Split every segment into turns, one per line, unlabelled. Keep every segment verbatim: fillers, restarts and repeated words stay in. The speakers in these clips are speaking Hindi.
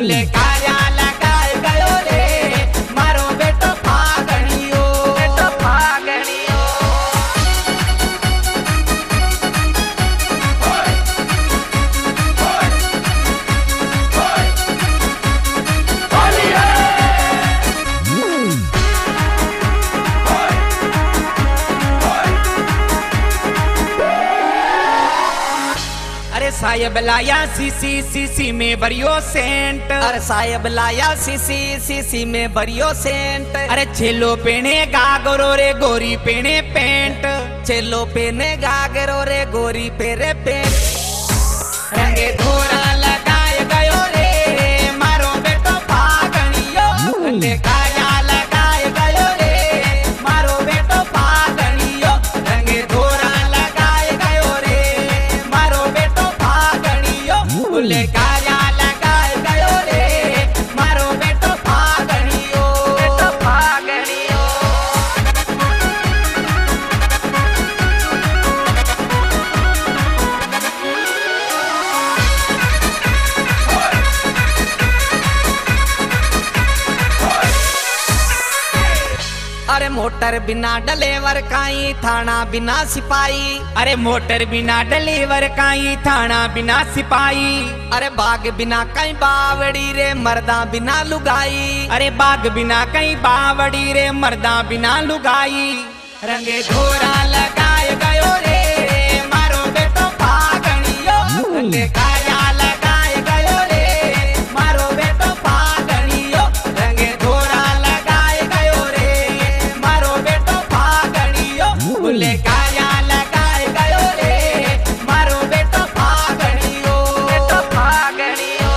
बोले कार्या लगाए गयो रे मारो बेटो फागणियो बेटो फागणियो। अरे साहेब लाया सीसी सीसी में भरियो सेंट।
अरे साहेब लाया सीसी सीसी में भरियो सेंट।
अरे छेलो पेने गागरो रे गोरी पेने पेंट।
छेलो पेने गागरो रे गोरी पेरे पेंट।
रंगे धोरा लगाए गयो रे मारो बेटो फागणियो बोले कार्या लगाए गयो रे मारो बेटो फागणियो। रंगे धोरा लगाए गयो रे मारो बेटो फागणियो बोले कार्या लगाए गयो रे मारो बेटो फागणियो बेटो फागणियो।
अरे मोटर बिना डलेवर काई थाना बिना सिपाही।
अरे मोटर बिना डलेवर काई थाना बिना सिपाही।
अरे बाग बिना कई बावड़ी रे मर्दा बिना लुगाई।
अरे बाग बिना कई बावड़ी रे मर्दा बिना लुगाई। रंगे धोरा लगाए गयो रे मारो बेटो फागणियो बोले कार्या लगाए गयो रे मारो बेटो फागणियो। रंगे धोरा लगाए गयो रे मारो बेटो फागणियो बोले कार्या लगाए गयो रे मारो बेटो फागणियो बेटो फागणियो।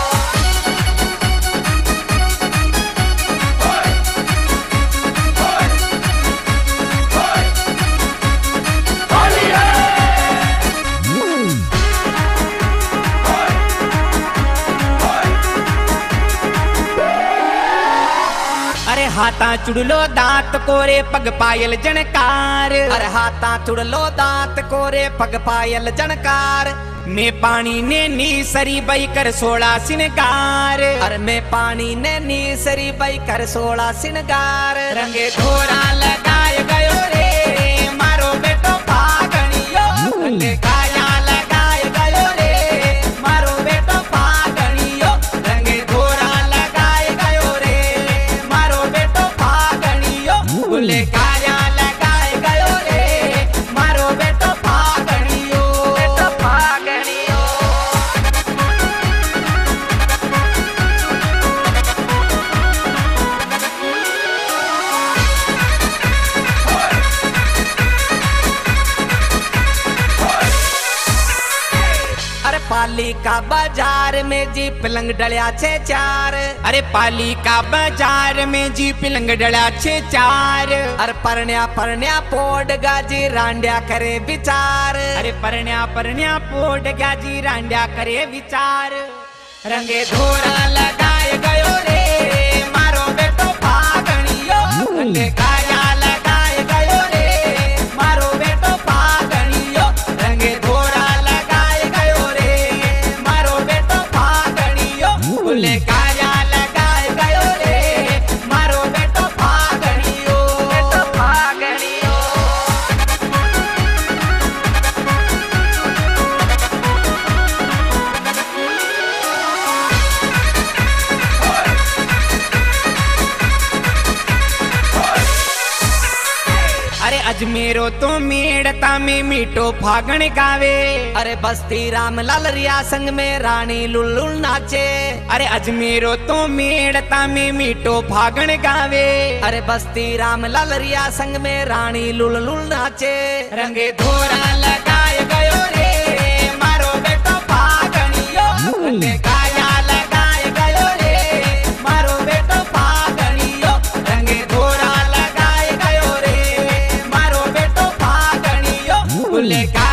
अरे हाथा चुड़लो दांत कोरे पग पायल जनकार।
अरे हाथा चुड़लो दांत कोरे पग पायल जनकार।
मैं पानी ने नी सरी बई कर सोड़ा सिनगार।
अरे मैं पानी ने नी सरी बई कर सोड़ा सिनगार।
रंगे धोरा लगाए गयो रे मारो बेटो फागणियो बोले कार्या लगाए गयो रे मारो बेटो फागणियो। रंगे धोरा लगाए गयो रे मारो बेटो फागणियो बोले कार्या लगाए गयो रे मारो बेटो फागणियो बेटो फागणियो।
अरे पालिका बाजार में जी पलंग डलिया छे चार।
अरे पालिका बाजार में जी पिलंग डला छे चार।
अरे परण्या परण्या पोड गाजी रांड्या करे विचार।
अरे परण्या परण्या पोट गाजी रांड्या करे विचार। रंगे धोरा लगाए गयो रे मारो बेटो फागणियो बोले कार्या लगाए गयो रे मारो बेटो फागणियो। रंगे धोरा लगाए गयो रे मारो बेटो फागणियो बोले कार्या लगाए गयो रे मारो बेटो फागणियो बेटो फागणियो। अरे अजमेरो तो मेड़ता में मीठो फागण गावे।
अरे बस्ती राम लाल रिया संग में रानी लुल्लुल नाचे।
अरे अजमेरो तो मेड़ता में मीठो फागण गावे।
अरे बस्ती राम लाल रिया संग में रानी लुल्लुल नाचे।
रंगे धोरा लगाए गयो रे मारो बेटो फागणियो बोले कार्या लगाए गयो रे मारो बेटो फागणियो। रंगे धोरा लगाए गयो रे मारो बेटो फागणियो बोले